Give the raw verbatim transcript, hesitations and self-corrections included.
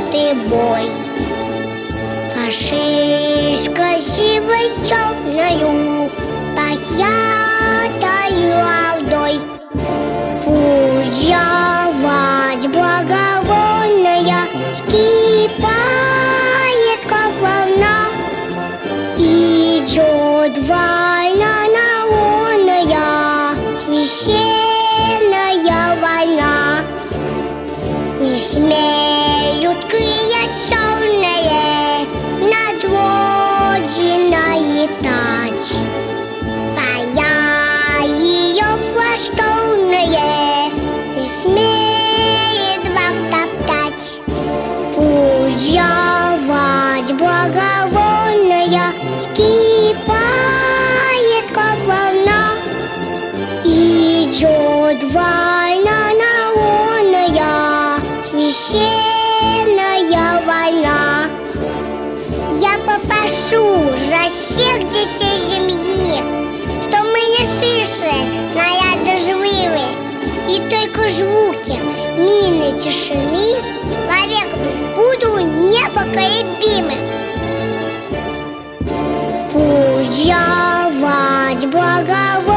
открытый бой. Фашистской силой темною, покятою ордой, пусть явать благовонная скипает, как волна. Идет война народная, священная война. Не смеют кричать черные над родиной тать, поя ее флажтонные, не смеет вам топтать. Пусть явать благовонная скипает, как волна. Идет война народная, священная война. Я попрошу за всех детей земли, что мы не слышали снаряды живые, и только звуки мирной тишины вовек будут непоколебимы. Пусть явать благовоние